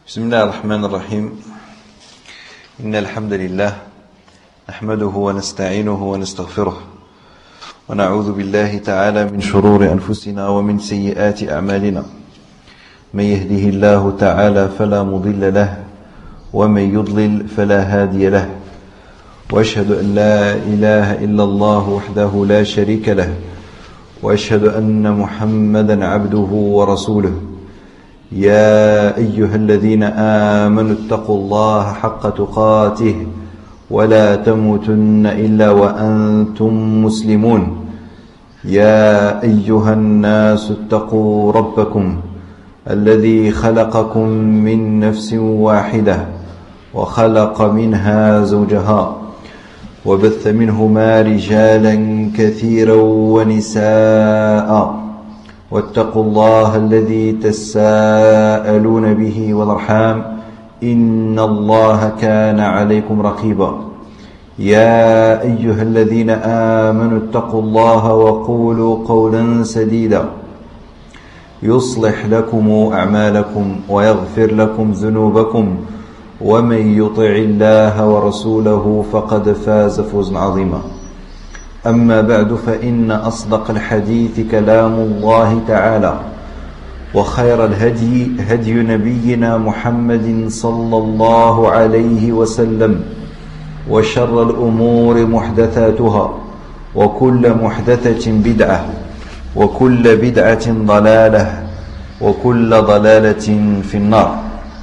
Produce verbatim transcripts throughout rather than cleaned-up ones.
بسم الله الرحمن الرحيم. إن الحمد لله نحمده ونستعينه ونستغفره ونعوذ بالله تعالى من شرور أنفسنا ومن سيئات أعمالنا. من يهده الله تعالى فلا مضل له ومن يضلل فلا هادي له، وأشهد أن لا إله إلا الله وحده لا شريك له، وأشهد أن محمدا عبده ورسوله. يا أيها الذين آمنوا اتقوا الله حق تقاته ولا تموتن إلا وأنتم مسلمون. يا أيها الناس اتقوا ربكم الذي خلقكم من نفس واحدة وخلق منها زوجها وبث منهما رجالا كثيرا ونساء، واتقوا الله الذي تساءلون به والأرحام إن الله كان عليكم رقيبا. يا أيها الذين آمنوا اتقوا الله وقولوا قولا سديدا يصلح لكم أعمالكم ويغفر لكم ذنوبكم، ومن يطع الله ورسوله فقد فاز فوزا عظيما. أما بعد، فإن أصدق الحديث كلام الله تعالى، وخير الهدي هدي نبينا محمد صلى الله عليه وسلم، وشر الأمور محدثاتها، وكل محدثة بدعة، وكل بدعة ضلالة، وكل ضلالة في النار.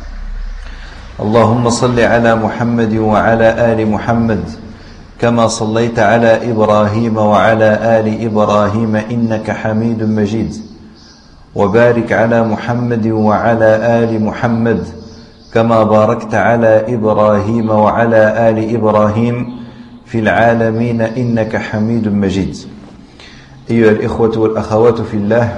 اللهم صل على محمد وعلى آل محمد كما صليت على إبراهيم وعلى آل إبراهيم إنك حميد مجيد، وبارك على محمد وعلى آل محمد كما باركت على إبراهيم وعلى آل إبراهيم في العالمين إنك حميد مجيد. أيها الإخوة والأخوات في الله،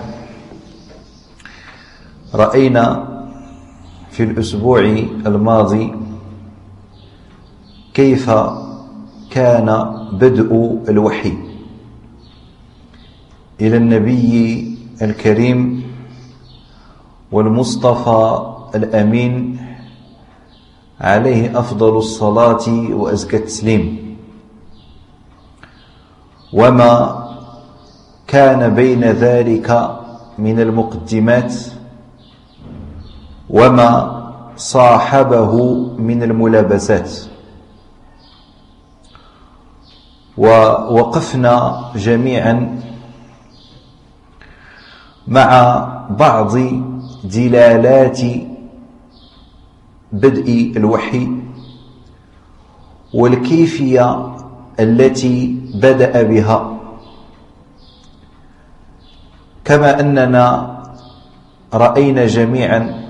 رأينا في الأسبوع الماضي كيف كان بدء الوحي إلى النبي الكريم والمصطفى الأمين عليه أفضل الصلاة وأزكى التسليم، وما كان بين ذلك من المقدمات، وما صاحبه من الملابسات. ووقفنا جميعا مع بعض دلالات بدء الوحي والكيفية التي بدأ بها، كما أننا رأينا جميعا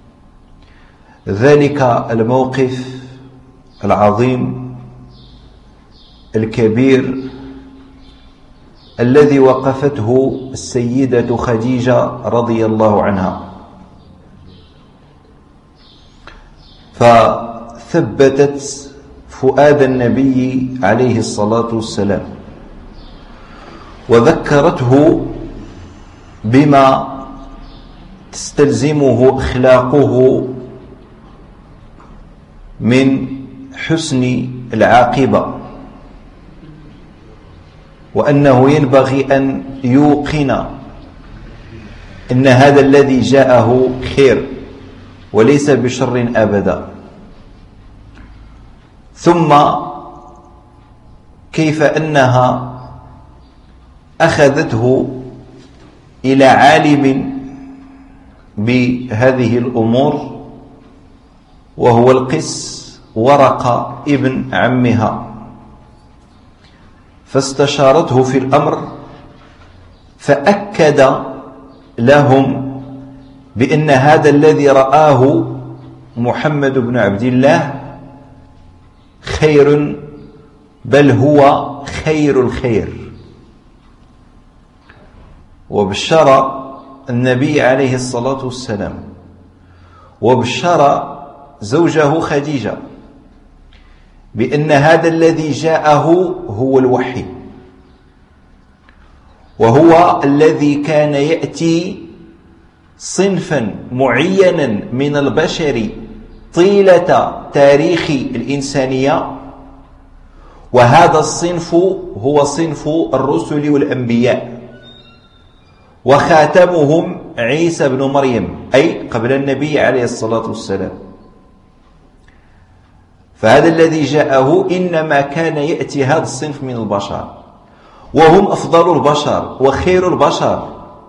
ذلك الموقف العظيم الكبير الذي وقفته السيدة خديجة رضي الله عنها، فثبتت فؤاد النبي عليه الصلاة والسلام، وذكرته بما تستلزمه أخلاقه من حسن العاقبة، وأنه ينبغي أن يوقن أن هذا الذي جاءه خير وليس بشر أبدا. ثم كيف أنها أخذته إلى عالم بهذه الأمور وهو القس ورقة ابن عمها، فاستشارته في الأمر، فأكد لهم بأن هذا الذي رآه محمد بن عبد الله خير، بل هو خير الخير. وبشر النبي عليه الصلاة والسلام، وبشر زوجه خديجة بأن هذا الذي جاءه هو الوحي، وهو الذي كان يأتي صنفا معينا من البشر طيلة تاريخ الإنسانية، وهذا الصنف هو صنف الرسل والأنبياء، وخاتمهم عيسى بن مريم أي قبل النبي عليه الصلاة والسلام. فهذا الذي جاءه إنما كان يأتي هذا الصنف من البشر، وهم أفضل البشر وخير البشر،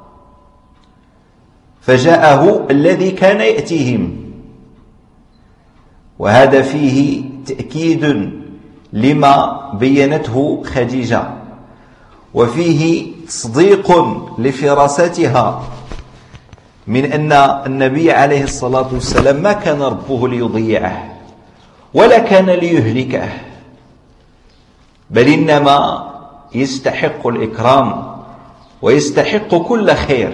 فجاءه الذي كان يأتيهم. وهذا فيه تأكيد لما بينته خديجة، وفيه تصديق لفراستها من أن النبي عليه الصلاة والسلام ما كان ربه ليضيعه ولا كان ليهلكه، بل إنما يستحق الإكرام ويستحق كل خير.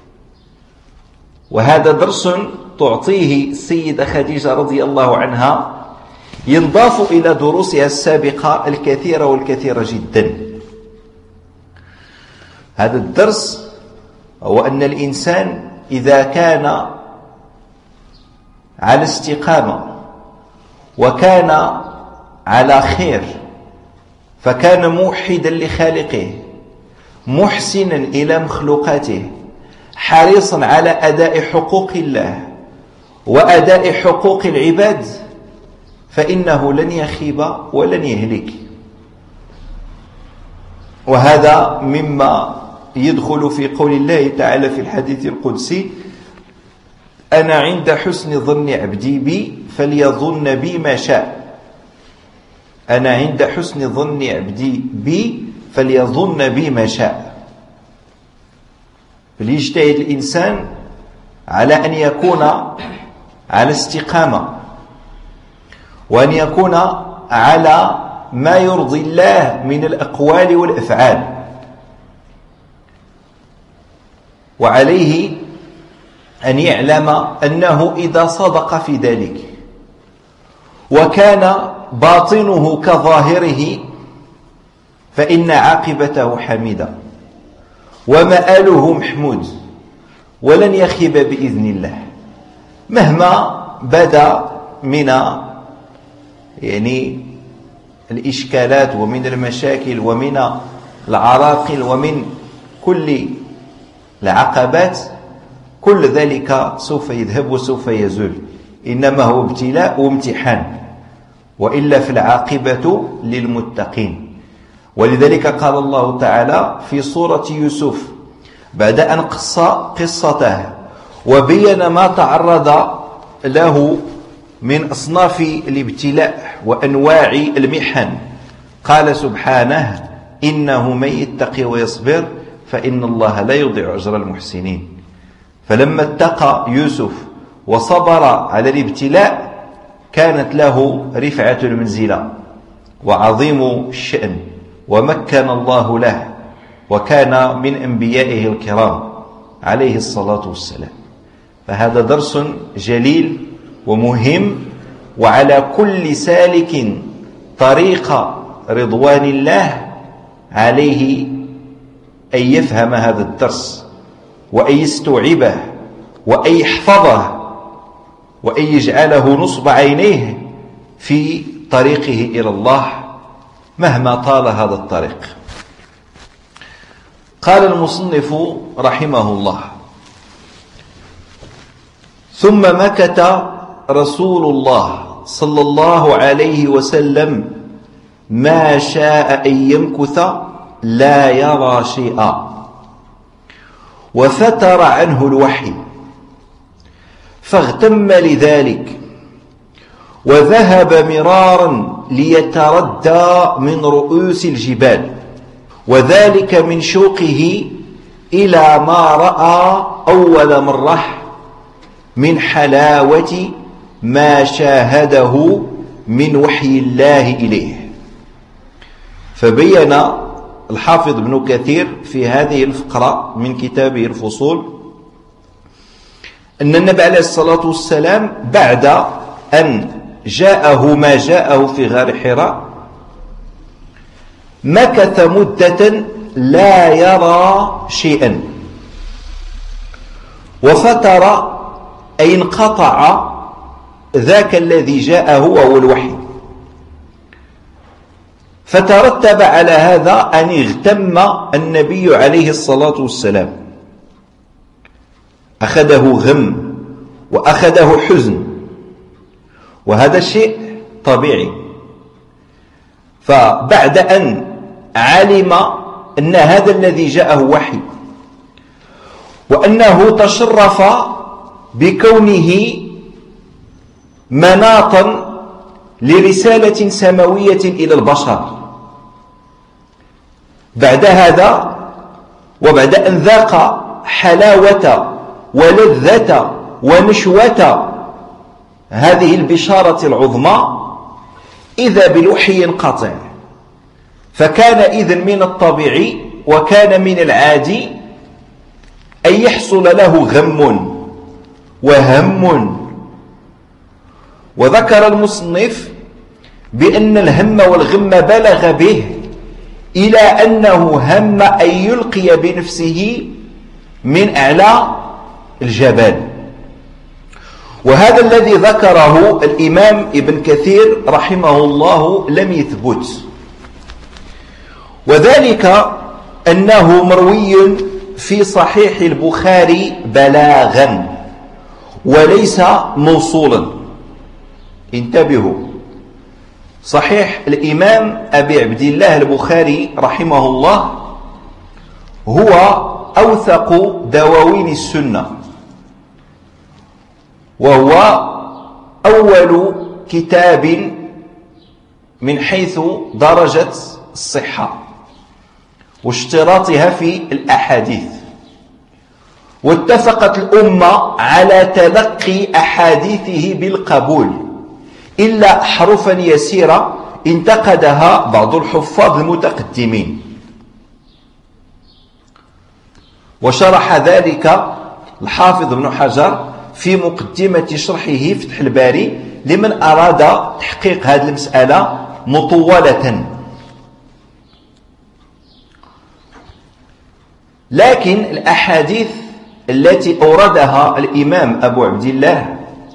وهذا درس تعطيه السيدة خديجة رضي الله عنها، ينضاف إلى دروسها السابقة الكثيرة والكثيرة جدا. هذا الدرس هو أن الإنسان إذا كان على استقامة وكان على خير، فكان موحدا لخالقه محسنا إلى مخلوقاته، حريصا على أداء حقوق الله وأداء حقوق العباد، فإنه لن يخيب ولن يهلك. وهذا مما يدخل في قول الله تعالى في الحديث القدسي: أنا عند حسن ظن عبدي بي فليظن بي ما شاء. أنا عند حسن ظن عبدي بي فليظن بي ما شاء. فليجتهد الإنسان على أن يكون على استقامة، وأن يكون على ما يرضي الله من الأقوال والأفعال، وعليه أن يعلم أنه إذا صدق في ذلك وكان باطنه كظاهره فإن عاقبته حميدة ومآله محمود، ولن يخيب بإذن الله مهما بدا من يعني الإشكالات ومن المشاكل ومن العراقل ومن كل العقبات. كل ذلك سوف يذهب وسوف يزول، إنما هو ابتلاء وامتحان، وإلا في العاقبة للمتقين. ولذلك قال الله تعالى في سورة يوسف بعد أن قص قصته وبين ما تعرض له من أصناف الابتلاء وأنواع المحن، قال سبحانه: إنه من يتقي ويصبر فإن الله لا يضيع أجر المحسنين. فلما اتقى يوسف وصبر على الابتلاء كانت له رفعة المنزلة وعظيم الشأن، ومكن الله له، وكان من أنبيائه الكرام عليه الصلاة والسلام. فهذا درس جليل ومهم، وعلى كل سالك طريق رضوان الله عليه أن يفهم هذا الدرس وأن يستوعبه وأن يحفظه وأن يجعله نصب عينيه في طريقه إلى الله مهما طال هذا الطريق. قال المصنف رحمه الله: ثم مكث رسول الله صلى الله عليه وسلم ما شاء أن يمكث لا يرى شيئا، وفتر عنه الوحي، فاغتم لذلك وذهب مرارا ليتردى من رؤوس الجبال، وذلك من شوقه إلى ما رأى أول مرة من حلاوة ما شاهده من وحي الله إليه. فبين الحافظ ابن كثير في هذه الفقرة من كتابه الفصول أن النبي عليه الصلاة والسلام بعد أن جاءه ما جاءه في غار حراء مكث مدة لا يرى شيئا، وفتر أي انقطع ذاك الذي جاءه وهو الوحي، فترتب على هذا أن اغتم النبي عليه الصلاة والسلام، أخذه غم وأخذه حزن، وهذا شيء طبيعي. فبعد أن علم أن هذا الذي جاءه وحي، وأنه تشرف بكونه مناطا لرسالة سماوية إلى البشر، بعد هذا وبعد أن ذاق حلاوة ولذة ونشوة هذه البشارة العظمى، إذا بالوحي ينقطع. فكان إذن من الطبيعي وكان من العادي أن يحصل له غم وهم. وذكر المصنف بأن الهم والغم بلغ به إلى أنه هم أن يلقي بنفسه من أعلى الجبل. وهذا الذي ذكره الإمام ابن كثير رحمه الله لم يثبت، وذلك أنه مروي في صحيح البخاري بلاغا وليس موصولا. انتبهوا، صحيح الإمام أبي عبد الله البخاري رحمه الله هو أوثق دواوين السنة، وهو أول كتاب من حيث درجة الصحة واشتراطها في الأحاديث، واتفقت الأمة على تلقي أحاديثه بالقبول إلا حروفا يسيرة انتقدها بعض الحفاظ المتقدمين. وشرح ذلك الحافظ ابن حجر في مقدمة شرحه فتح الباري لمن أراد تحقيق هذه المسألة مطولة. لكن الأحاديث التي أوردها الإمام أبو عبد الله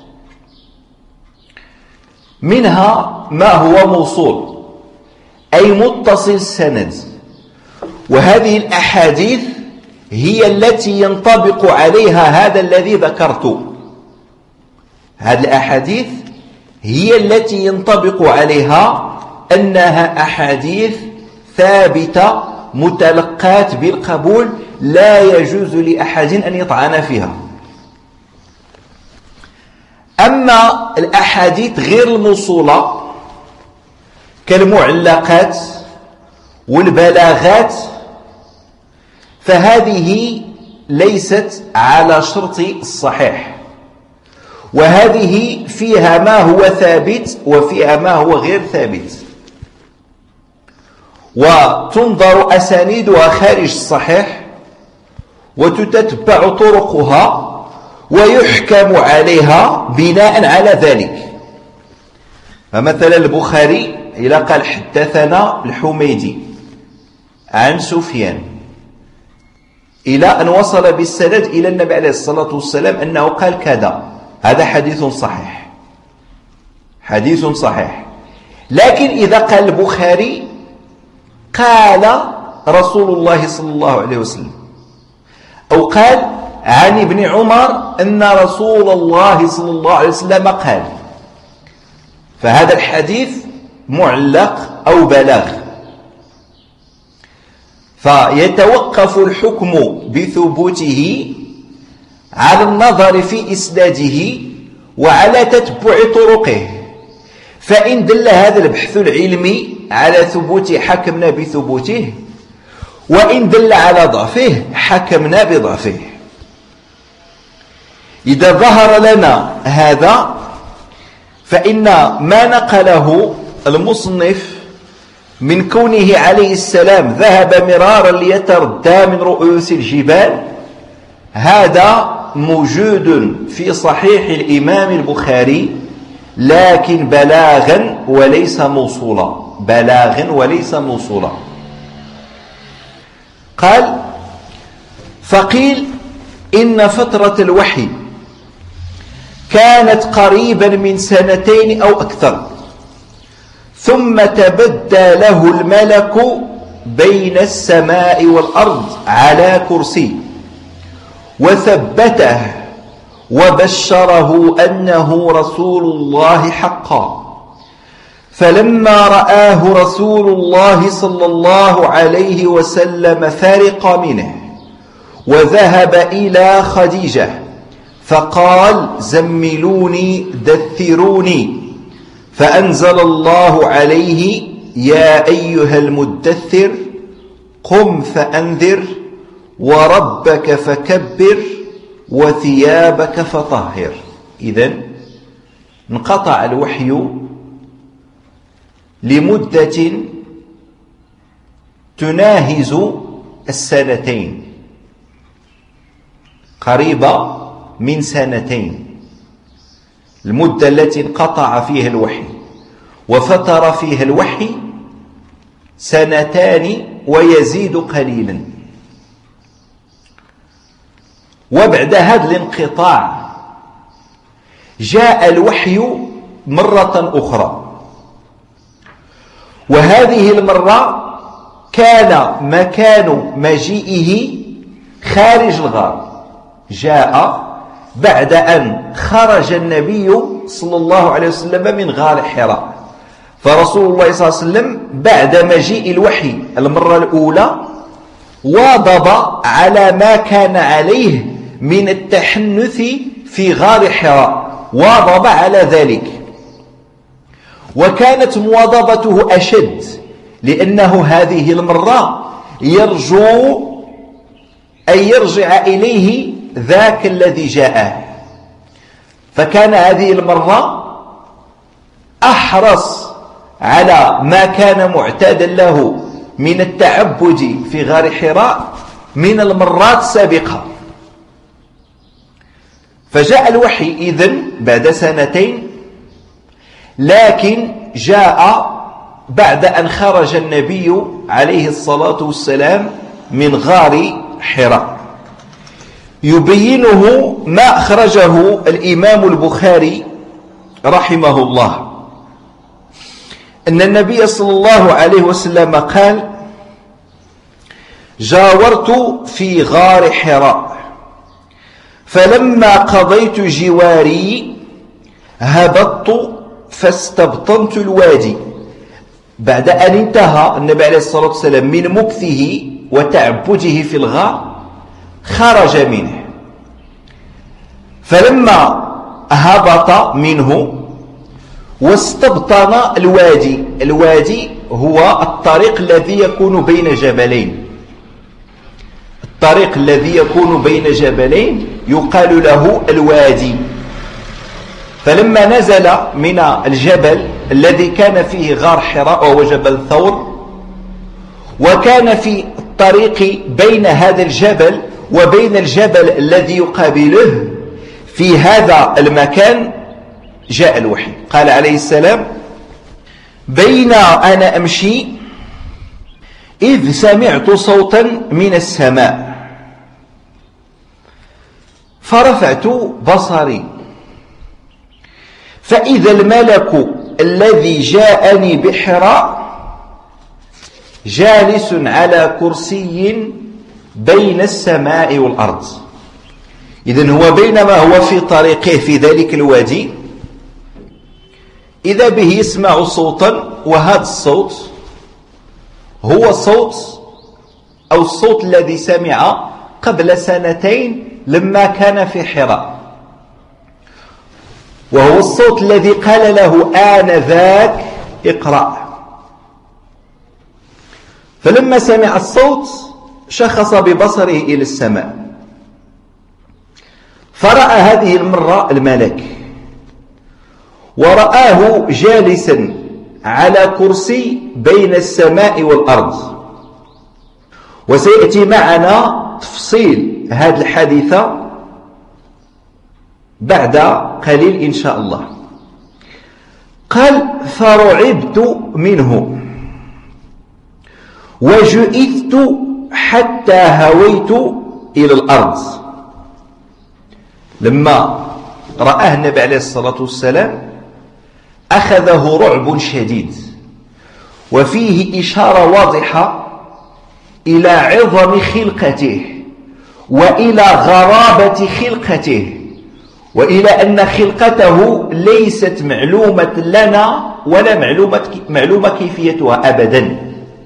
منها ما هو موصول أي متصل السند، وهذه الأحاديث هي التي ينطبق عليها هذا الذي ذكرته. هذه الأحاديث هي التي ينطبق عليها أنها أحاديث ثابتة متلقات بالقبول، لا يجوز لأحد أن يطعن فيها. أما الأحاديث غير الموصولة كالمعلقات والبلاغات فهذه ليست على شرط الصحيح، وهذه فيها ما هو ثابت وفيها ما هو غير ثابت، وتنظر أسانيدها خارج الصحيح وتتتبع طرقها ويحكم عليها بناء على ذلك. فمثلا البخاري إذا قال حدثنا الحميدي عن سفيان إلى أن وصل بالسند إلى النبي عليه الصلاة والسلام أنه قال كذا، هذا حديث صحيح، حديث صحيح. لكن إذا قال البخاري قال رسول الله صلى الله عليه وسلم، أو قال عن ابن عمر أن رسول الله صلى الله عليه وسلم قال، فهذا الحديث معلق أو بلاغ. فيتوقف الحكم بثبوته على النظر في إسناده وعلى تتبع طرقه. فإن دل هذا البحث العلمي على ثبوته حكمنا بثبوته، وإن دل على ضعفه حكمنا بضعفه. إذا ظهر لنا هذا فإن ما نقله المصنف من كونه عليه السلام ذهب مرارا ليتردى من رؤوس الجبال، هذا موجود في صحيح الإمام البخاري، لكن بلاغا وليس موصولا، بلاغا وليس موصولا. قال: فقيل إن فترة الوحي كانت قريبا من سنتين أو أكثر، ثم تبدى له الملك بين السماء والأرض على كرسي، وثبته وبشره أنه رسول الله حقا. فلما رآه رسول الله صلى الله عليه وسلم فرق منه وذهب إلى خديجة فقال: زملوني دثروني، فأنزل الله عليه: يا أيها المدثر قم فأنذر وربك فكبر وثيابك فطهر. إذن انقطع الوحي لمدة تناهز السنتين، قريبة من سنتين، المدة التي انقطع فيها الوحي، وفتر فيها الوحي سنتان ويزيد قليلا. وبعد هذا الانقطاع جاء الوحي مرة أخرى، وهذه المرة كان مكان مجيئه خارج الغار. جاء بعد أن خرج النبي صلى الله عليه وسلم من غار حراء، فرسول الله صلى الله عليه وسلم بعد مجيء الوحي المرة الأولى واظب على ما كان عليه من التحنث في غار حراء، واظب على ذلك، وكانت مواظبته أشد لأنه هذه المرة يرجو أن يرجع إليه ذاك الذي جاءه، فكان هذه المرة أحرص على ما كان معتادا له من التعبد في غار حراء من المرات السابقة. فجاء الوحي إذن بعد سنتين، لكن جاء بعد أن خرج النبي عليه الصلاة والسلام من غار حراء. يبينه ما أخرجه الإمام البخاري رحمه الله أن النبي صلى الله عليه وسلم قال: جاورت في غار حراء، فلما قضيت جواري هبطت فاستبطنت الوادي. بعد أن انتهى النبي عليه الصلاة والسلام من مكثه وتعبده في الغار خرج منه، فلما هبط منه واستبطن الوادي. الوادي هو الطريق الذي يكون بين جبلين، الطريق الذي يكون بين جبلين يقال له الوادي. فلما نزل من الجبل الذي كان فيه غار حراء وهو جبل ثور، وكان في الطريق بين هذا الجبل وبين الجبل الذي يقابله في هذا المكان جاء الوحي. قال عليه السلام: بين أنا أمشي إذ سمعت صوتا من السماء فرفعت بصري فإذا الملك الذي جاءني بحراء جالس على كرسي بين السماء والأرض. إذن هو بينما هو في طريقه في ذلك الوادي إذا به يسمع صوتا، وهذا الصوت هو صوت أو الصوت الذي سمع قبل سنتين لما كان في حراء، وهو الصوت الذي قال له آنذاك اقرأ. فلما سمع الصوت شخص ببصره إلى السماء، فرأى هذه المرة الملك، ورآه جالسا على كرسي بين السماء والأرض. وسيأتي معنا تفصيل هذه الحادثة بعد قليل إن شاء الله. قال: فرعبت منه وجئت حتى هويت إلى الأرض. لما رآه النبي عليه الصلاة والسلام أخذه رعب شديد، وفيه إشارة واضحة إلى عظم خلقته وإلى غرابة خلقته، وإلى أن خلقته ليست معلومة لنا ولا معلومة, معلومة كيفيتها أبدا.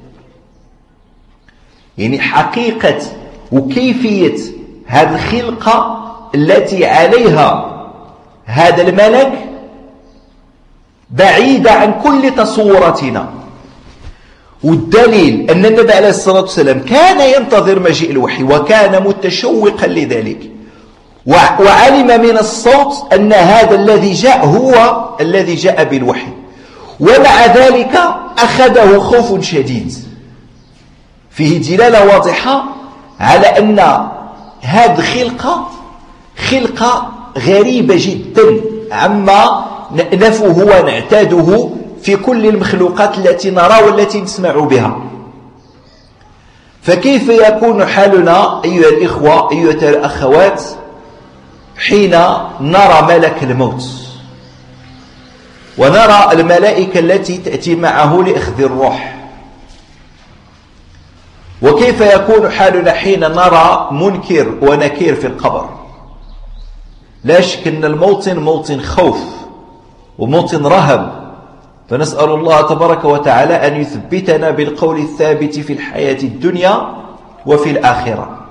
يعني حقيقة وكيفية هذه الخلقة التي عليها هذا الملك بعيدة عن كل تصوراتنا. والدليل أن النبي عليه الصلاة والسلام كان ينتظر مجيء الوحي وكان متشوقا لذلك، وعلم من الصوت أن هذا الذي جاء هو الذي جاء بالوحي، ومع ذلك أخذه خوف شديد. فيه دلالة واضحة على أن هذه خلقة خلقة غريبة جدا عما نفه ونعتاده في كل المخلوقات التي نرى والتي نسمع بها. فكيف يكون حالنا أيها الإخوة أيها الأخوات حين نرى ملك الموت ونرى الملائكة التي تأتي معه لأخذ الروح؟ وكيف يكون حالنا حين نرى منكر ونكير في القبر؟ لا شك أن الموطن موطن خوف وموطن رهب، فنسأل الله تبارك وتعالى أن يثبتنا بالقول الثابت في الحياة الدنيا وفي الآخرة.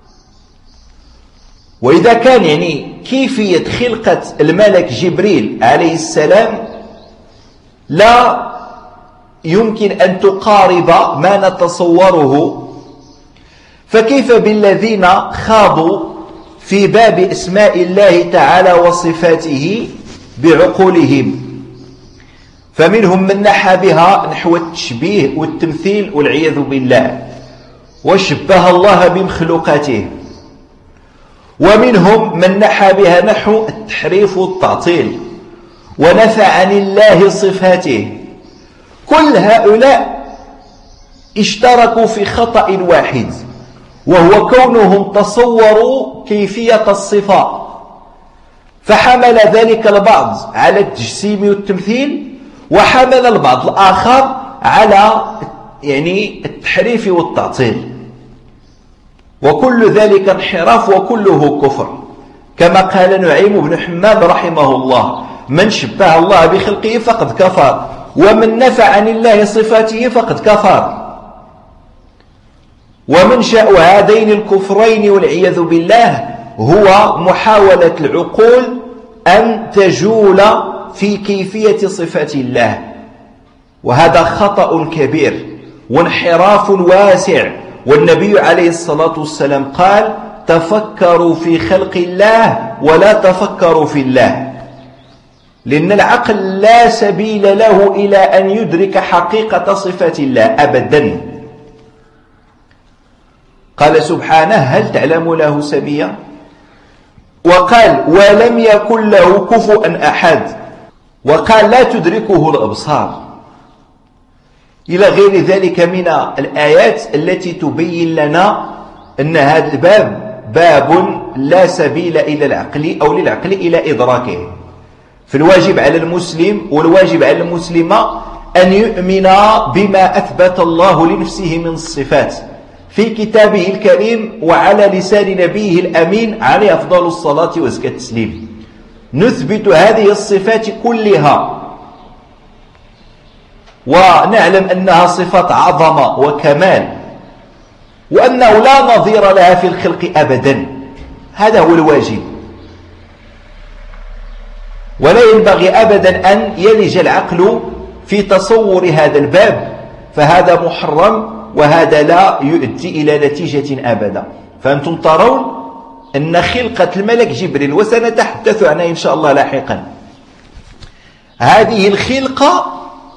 وإذا كان يعني كيفية خلقة الملك جبريل عليه السلام لا يمكن أن تقارب ما نتصوره، فكيف بالذين خاضوا في باب اسماء الله تعالى وصفاته بعقولهم؟ فمنهم من نحى بها نحو التشبيه والتمثيل والعياذ بالله وشبه الله بمخلوقاته، ومنهم من نحى بها نحو التحريف والتعطيل ونفى عن الله صفاته. كل هؤلاء اشتركوا في خطأ واحد، وهو كونهم تصوروا كيفية الصفة، فحمل ذلك البعض على التجسيم والتمثيل، وحمل البعض الآخر على يعني التحريف والتعطيل، وكل ذلك انحراف وكله كفر. كما قال نعيم بن حماد رحمه الله: من شبه الله بخلقه فقد كفر، ومن نفى عن الله صفاته فقد كفر. ومنشأ هذين الكفرين والعياذ بالله هو محاولة العقول أن تجول في كيفية صفات الله، وهذا خطأ كبير وانحراف واسع. والنبي عليه الصلاة والسلام قال: تفكروا في خلق الله ولا تفكروا في الله، لأن العقل لا سبيل له إلى أن يدرك حقيقة صفات الله أبدا. قال سبحانه: هل تعلم له سميا؟ وقال: ولم يكن له كفوا أحد. وقال: لا تدركه الأبصار، إلى غير ذلك من الآيات التي تبين لنا أن هذا الباب باب لا سبيل إلى العقل أو للعقل إلى إدراكه. فالواجب على المسلم والواجب على المسلمة أن يؤمن بما أثبت الله لنفسه من الصفات في كتابه الكريم وعلى لسان نبيه الأمين عليه أفضل الصلاة وأزكى التسليم. نثبت هذه الصفات كلها ونعلم أنها صفات عظمة وكمال، وأنه لا نظير لها في الخلق أبدا. هذا هو الواجب، ولا ينبغي أبدا أن يلج العقل في تصور هذا الباب، فهذا محرم وهذا لا يؤدي إلى نتيجة أبدا. فأنتم ترون أن خلقة الملك جبريل، وسنتحدث عنها إن شاء الله لاحقا، هذه الخلقة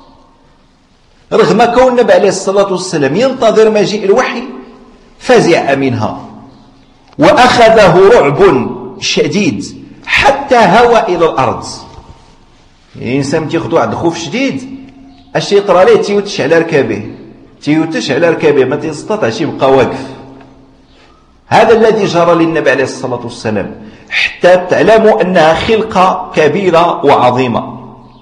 رغم كون النبي عليه الصلاة والسلام ينتظر مجيء الوحي فزع منها وأخذه رعب شديد حتى هوى إلى الأرض. يعني الإنسان تيخدو عند خوف شديد اش يطرى ليه تيوتش على ركابه تيوتش على ركابه ما تيستطعش يبقى واقف. هذا الذي جرى للنبي عليه الصلاة والسلام، حتى تعلموا أنها خلقة كبيرة وعظيمة.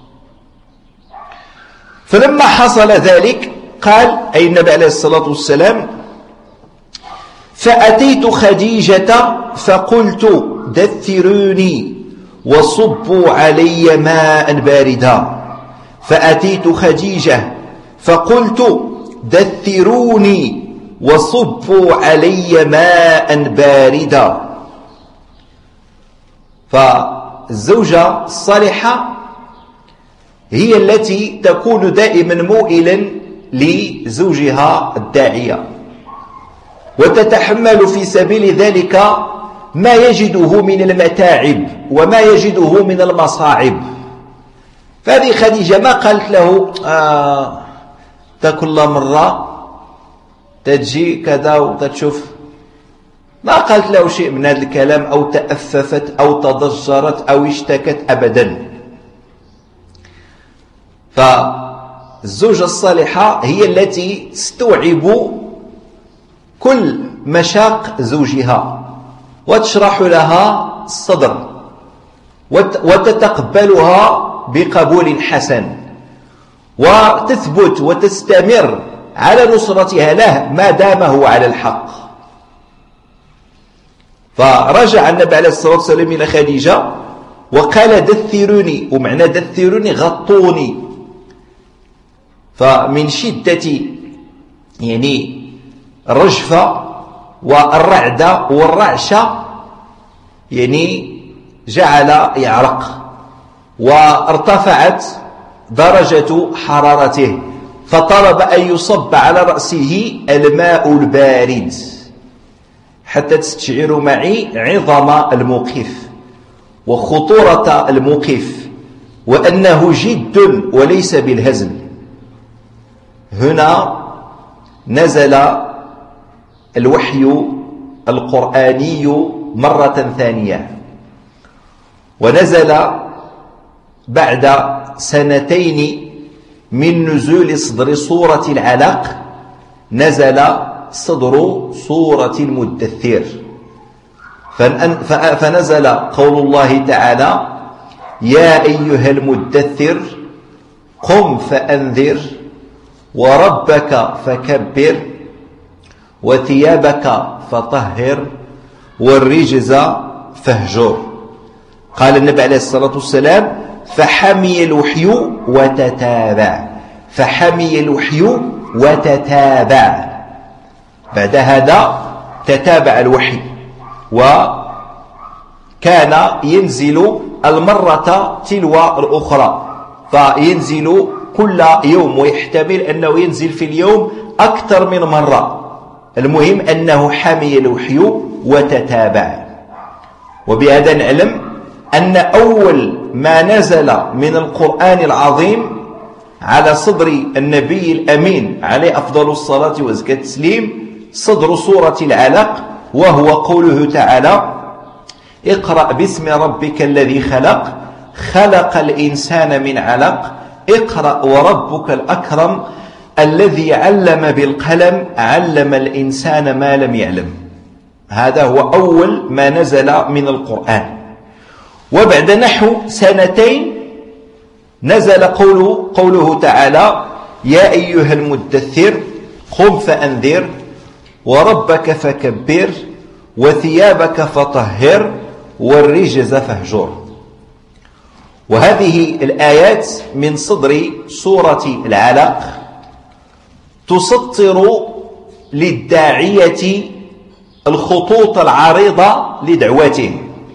فلما حصل ذلك قال أي النبي عليه الصلاة والسلام: فأتيت خديجة فقلت دثروني وصبوا علي ماء باردا. فأتيت خديجة فقلت دثروني وصبوا علي ماء باردا. فالزوجة الصالحة هي التي تكون دائما موئلا لزوجها الداعية، وتتحمل في سبيل ذلك ما يجده من المتاعب وما يجده من المصاعب. فهذه خديجة ما قالت له آه كل مرة تجي كذا وتشوف، ما قالت له شيء من هذا الكلام أو تأففت أو تضجرت أو اشتكت أبدا. فالزوجة الصالحة هي التي تستوعب كل مشاق زوجها وتشرح لها الصدر وتتقبلها بقبول حسن، وتثبت وتستمر على نصرتها له ما دام هو على الحق. فرجع النبي عليه الصلاة والسلام إلى خديجة وقال دثروني، ومعنى دثروني غطوني. فمن شدة يعني الرجفة والرعدة والرعشة يعني جعل يعرق وارتفعت درجة حرارته، فطلب أن يصب على رأسه الماء البارد حتى تستشعروا معي عظم الموقف وخطورة الموقف وأنه جد وليس بالهزل. هنا نزل الوحي القرآني مرة ثانية، ونزل بعد سنتين من نزول صدر سورة العلق، نزل صدر سورة المدثر. فنزل قول الله تعالى: يا أيها المدثر قم فأنذر وربك فكبر وثيابك فطهر والرجز فاهجر. قال النبي عليه الصلاة والسلام: فحمي الوحي وتتابع، فحمي الوحي وتتابع. بعد هذا تتابع الوحي، وكان ينزل المرة تلو الأخرى، فينزل كل يوم، ويحتمل أنه ينزل في اليوم أكثر من مرة. المهم أنه حمي الوحي وتتابع. وبهذا نعلم أن أول ما نزل من القرآن العظيم على صدر النبي الأمين عليه أفضل الصلاة وأزكى التسليم صدر سورة العلق، وهو قوله تعالى: اقرأ باسم ربك الذي خلق خلق الإنسان من علق اقرأ وربك الأكرم الذي علم بالقلم علم الإنسان ما لم يعلم. هذا هو أول ما نزل من القرآن. وبعد نحو سنتين نزل قوله, قوله تعالى: يا أيها المدثر قم فأنذر وربك فكبر وثيابك فطهر والرجز فاهجر. وهذه الآيات من صدر سورة العلق تسطر للداعية الخطوط العريضة لدعوته،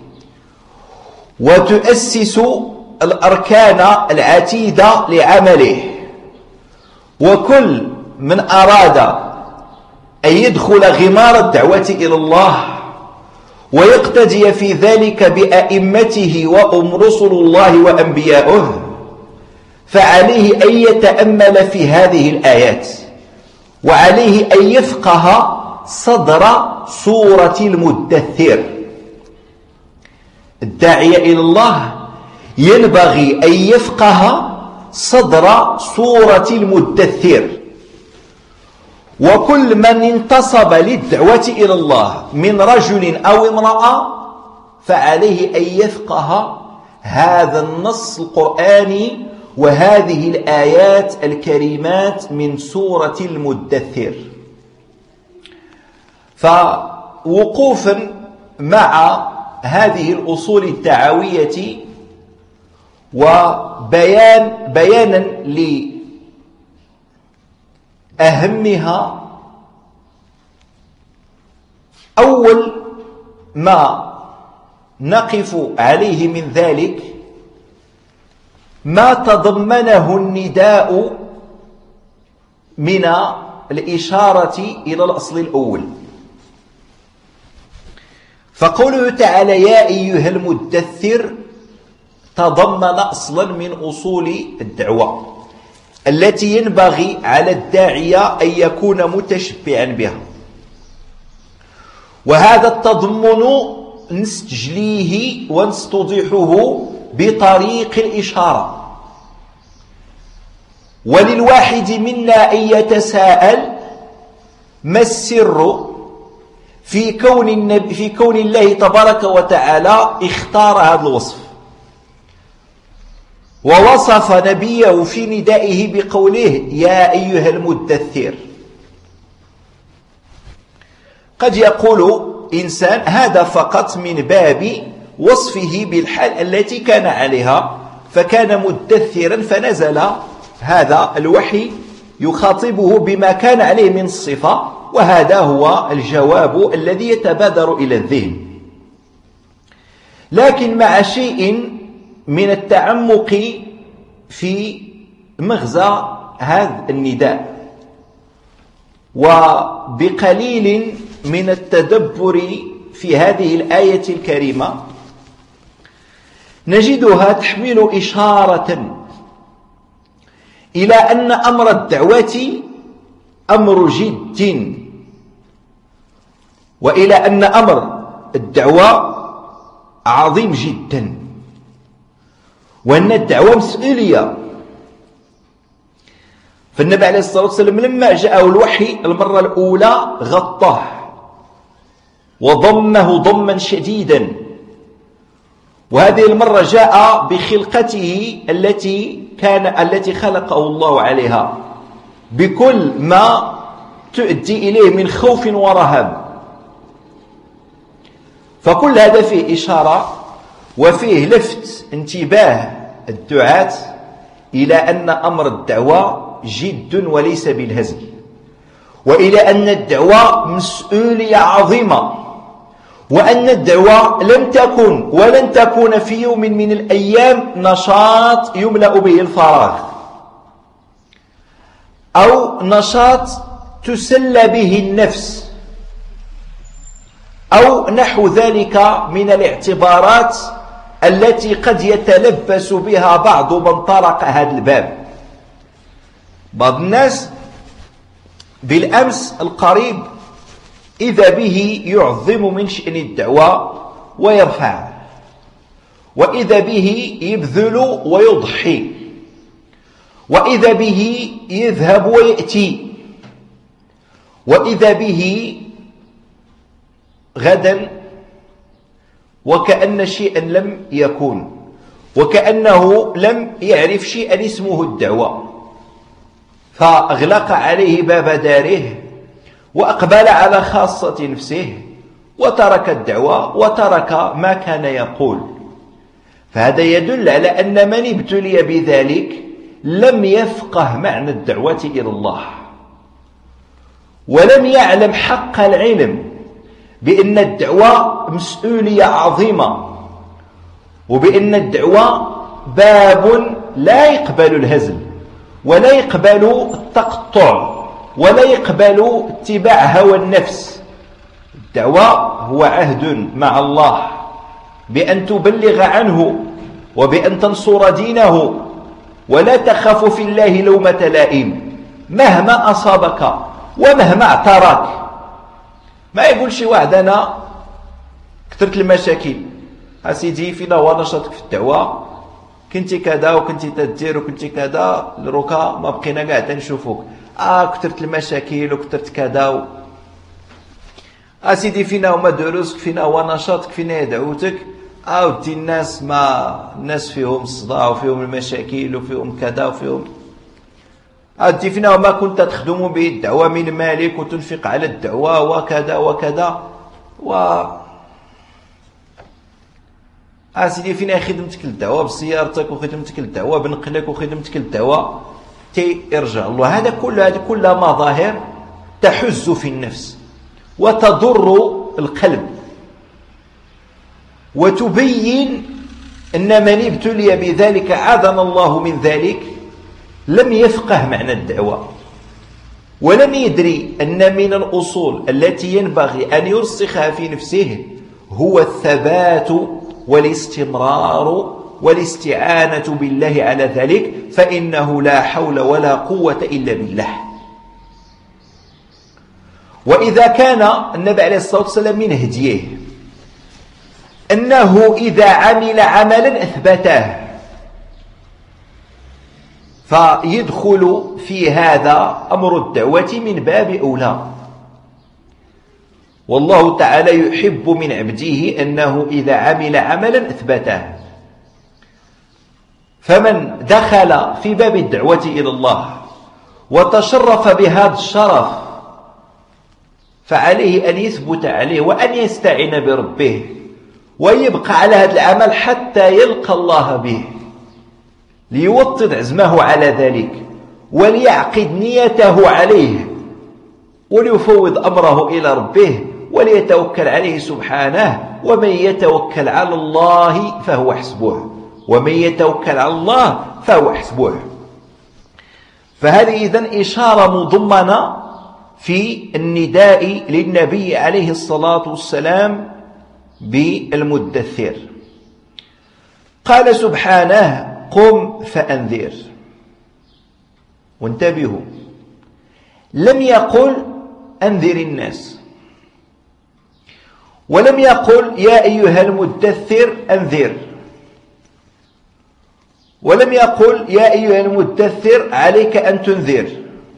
وتؤسس الأركان العتيدة لعمله. وكل من أراد أن يدخل غمار الدعوة إلى الله ويقتدي في ذلك بأئمته وهم رسل الله وأنبياؤه، فعليه أن يتأمل في هذه الآيات، وعليه أن يفقه صدر سورة المدثر. الداعية إلى الله ينبغي أن يفقه صدر سورة المدثر. وكل من انتصب للدعوة إلى الله من رجل أو امرأة فعليه أن يفقه هذا النص القرآني وهذه الآيات الكريمات من سورة المدثر. فوقوفا مع هذه الأصول الدعوية وبيان بيانا لأهمها، أول ما نقف عليه من ذلك ما تضمنه النداء من الإشارة إلى الأصل الأول. فقوله تعالى يا أيها المدثر تضمن أصلا من أصول الدعوة التي ينبغي على الداعية أن يكون متشبعا بها، وهذا التضمن نستجليه ونستوضحه بطريق الإشارة. وللواحد منا أن يتساءل ما السر في كون, النبي في كون الله تبارك وتعالى اختار هذا الوصف ووصف نبيه في ندائه بقوله يا أيها المدثر. قد يقول إنسان هذا فقط من باب وصفه بالحال التي كان عليها، فكان مدثرا فنزل هذا الوحي يخاطبه بما كان عليه من الصفة، وهذا هو الجواب الذي يتبادر إلى الذهن. لكن مع شيء من التعمق في مغزى هذا النداء وبقليل من التدبر في هذه الآية الكريمة نجدها تحمل إشارة إلى أن أمر الدعوة أمر جد، وإلى أن أمر الدعوة عظيم جدا، وأن الدعوة مسؤولية. فالنبي عليه الصلاة والسلام لما جاءه الوحي المرة الأولى غطاه وضمه ضما شديدا، وهذه المرة جاء بخلقته التي كان التي خلقه الله عليها بكل ما تؤدي إليه من خوف ورهب. فكل هذا فيه إشارة وفيه لفت انتباه الدعاة إلى أن أمر الدعوة جد وليس بالهزل، وإلى أن الدعوة مسؤولية عظيمة، وأن الدعوة لم تكن ولن تكون في يوم من الأيام نشاط يملأ به الفراغ أو نشاط تسلى به النفس أو نحو ذلك من الاعتبارات التي قد يتلبس بها بعض من طرق هذا الباب. بعض الناس بالأمس القريب إذا به يعظم من شأن الدعوة ويرفع، وإذا به يبذل ويضحي، وإذا به يذهب ويأتي، وإذا به غدا وكأن شيئا لم يكون، وكأنه لم يعرف شيئا اسمه الدعوة، فأغلق عليه باب داره وأقبل على خاصة نفسه وترك الدعوة وترك ما كان يقول. فهذا يدل على أن من ابتلي بذلك لم يفقه معنى الدعوة إلى الله، ولم يعلم حق العلم بأن الدعوة مسؤولية عظيمة، وبأن الدعوة باب لا يقبل الهزل ولا يقبل التقطع ولا يقبل اتباع هوى النفس. الدعوة هو عهد مع الله بأن تبلغ عنه وبأن تنصر دينه ولا تخاف في الله لومة لائم مهما أصابك ومهما اعتراك. ما يقول شي واحد أنا كثرت المشاكل، أسيدي فينا هو نشاطك في الدعوة، كنت كذا وكنت تدير وكنت كذا، لروكا ما بقينا قاعد نشوفوك. اه كثرت المشاكل وكثرت كذا. اسيدي فينا هما دروسك، فينا هو نشاطك، فينا دعوتك. اودي الناس ما الناس فيهم الصداع وفيهم المشاكل وفيهم كذا وفيهم. اودي فينا ما كنت تخدم به الدعوه من مالك وتنفق على الدعوه وكذا وكذا. و اسيدي فينا خدمتك للدعوه بسيارتك وخدمتك للدعوه بنقلك وخدمتك للدعوه تي ارجع الله. هذا كل هذه كلها مظاهر تحز في النفس وتضر القلب، وتبين أن من ابتلي بذلك عاذنا الله من ذلك لم يفقه معنى الدعوة، ولم يدري أن من الأصول التي ينبغي أن يرسخها في نفسه هو الثبات والاستمرار والاستعانة بالله على ذلك، فإنه لا حول ولا قوة إلا بالله. وإذا كان النبي عليه الصلاة والسلام من هديه أنه إذا عمل عملا أثبته، فيدخل في هذا أمر الدعوة من باب أولى. والله تعالى يحب من عبده أنه إذا عمل عملا أثبته. فمن دخل في باب الدعوة إلى الله وتشرف بهذا الشرف فعليه أن يثبت عليه وأن يستعين بربه ويبقى على هذا العمل حتى يلقى الله به، ليوطد عزمه على ذلك وليعقد نيته عليه وليفوض أمره إلى ربه وليتوكل عليه سبحانه. ومن يتوكل على الله فهو حسبه، ومن يتوكل على الله فهو حسبه. فهذه إذن إشارة مضمنة في النداء للنبي عليه الصلاة والسلام بالمدثر. قال سبحانه: قم فأنذر. وانتبهوا، لم يقل أنذر الناس، ولم يقل يا أيها المدثر أنذر، ولم يقل يا أيها المدثر عليك أن تنذر.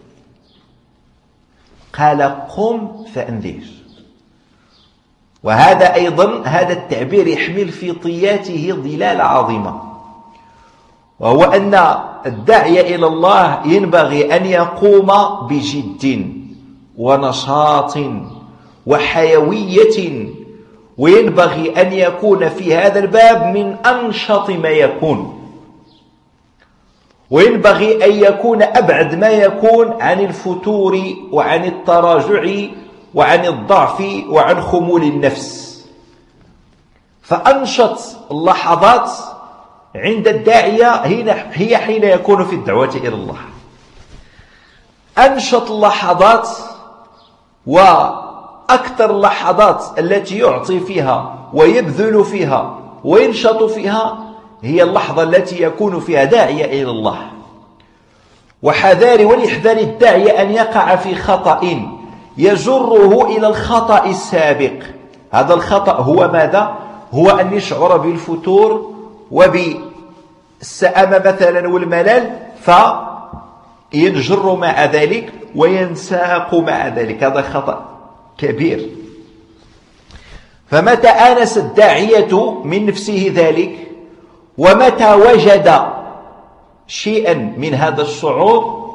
قال قم فأنذر. وهذا أيضا هذا التعبير يحمل في طياته ضلال عظيمة، وهو أن الداعي إلى الله ينبغي أن يقوم بجد ونشاط وحيوية، وينبغي أن يكون في هذا الباب من أنشط ما يكون، وينبغي أن يكون أبعد ما يكون عن الفتور وعن التراجع وعن الضعف وعن خمول النفس. فأنشط اللحظات عند الداعية هي حين يكون في الدعوة إلى الله. أنشط اللحظات وأكثر اللحظات التي يعطي فيها ويبذل فيها وينشط فيها هي اللحظة التي يكون فيها داعية إلى الله. وحذار وليحذر الداعية أن يقع في خطأ يجره إلى الخطأ السابق. هذا الخطأ هو ماذا؟ هو أن يشعر بالفتور وبالسآمة مثلا والملل فينجر مع ذلك وينساق مع ذلك. هذا خطأ كبير. فمتى آنس الداعية من نفسه ذلك، ومتى وجد شيئا من هذا الشعور،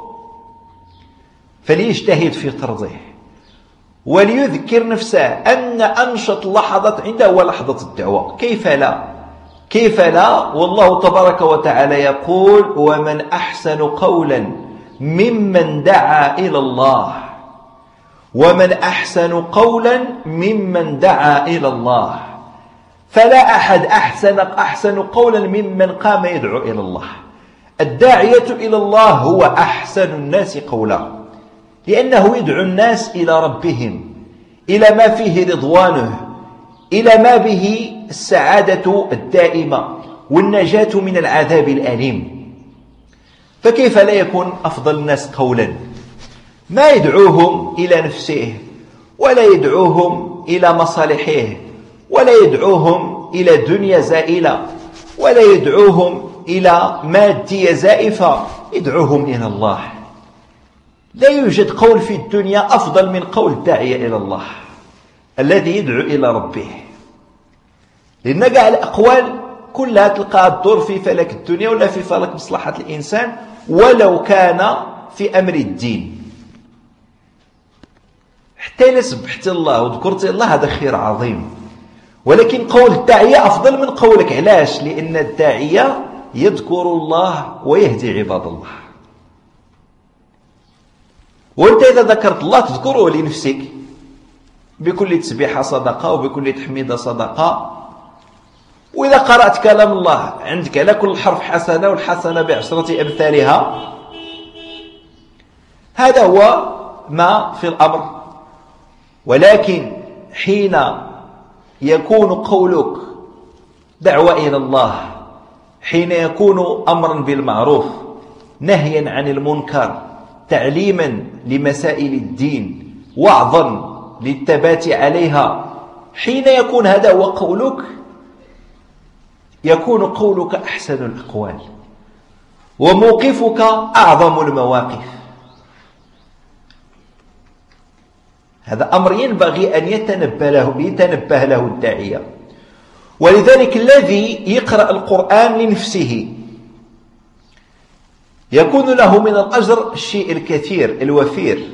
فليجتهد في طرده وليذكر نفسه أن أنشط لحظة عنده هو لحظة الدعوة. كيف لا؟ كيف لا؟ والله تبارك وتعالى يقول: ومن أحسن قولا ممن دعا إلى الله، ومن أحسن قولا ممن دعا إلى الله. فلا أحد أحسن أحسن قولا ممن قام يدعو إلى الله. الداعية إلى الله هو أحسن الناس قولا، لأنه يدعو الناس إلى ربهم، إلى ما فيه رضوانه، إلى ما به السعادة الدائمة والنجاة من العذاب الأليم. فكيف لا يكون أفضل الناس قولا؟ ما يدعوهم إلى نفسه، ولا يدعوهم إلى مصالحه، ولا يدعوهم إلى دنيا زائلة، ولا يدعوهم إلى مادية زائفة، يدعوهم إلى الله. لا يوجد قول في الدنيا أفضل من قول الداعية إلى الله الذي يدعو إلى ربه، لأن كاع الأقوال كلها تلقاها تدور في فلك الدنيا ولا في فلك مصلحة الإنسان ولو كان في أمر الدين. حتى إلا سبحت الله وذكرت الله هذا خير عظيم، ولكن قول الداعية أفضل من قولك. علاش؟ لأن الداعية يذكر الله ويهدي عباد الله، وانت إذا ذكرت الله تذكره لنفسك، بكل تسبيحة صدقة وبكل تحميدة صدقة. وإذا قرأت كلام الله عندك على كل حرف حسنة والحسنة بعشرة أمثالها. هذا هو ما في الأمر. ولكن حين يكون قولك دعوة إلى الله، حين يكون أمرا بالمعروف نهيا عن المنكر، تعليما لمسائل الدين، وعظا للثبات عليها، حين يكون هذا هو قولك يكون قولك أحسن الأقوال وموقفك أعظم المواقف. هذا أمر ينبغي أن يتنبه له, يتنبه له الداعية. ولذلك الذي يقرأ القرآن لنفسه يكون له من الأجر الشيء الكثير الوفير،